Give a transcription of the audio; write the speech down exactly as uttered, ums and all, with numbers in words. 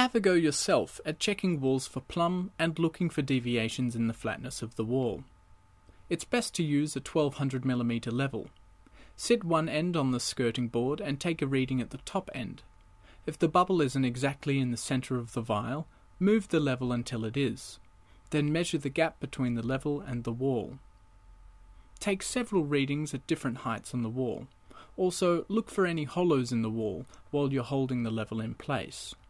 Have a go yourself at checking walls for plumb and looking for deviations in the flatness of the wall. It's best to use a twelve hundred millimeter level. Sit one end on the skirting board and take a reading at the top end. If the bubble isn't exactly in the centre of the vial, move the level until it is. Then measure the gap between the level and the wall. Take several readings at different heights on the wall. Also, look for any hollows in the wall while you're holding the level in place.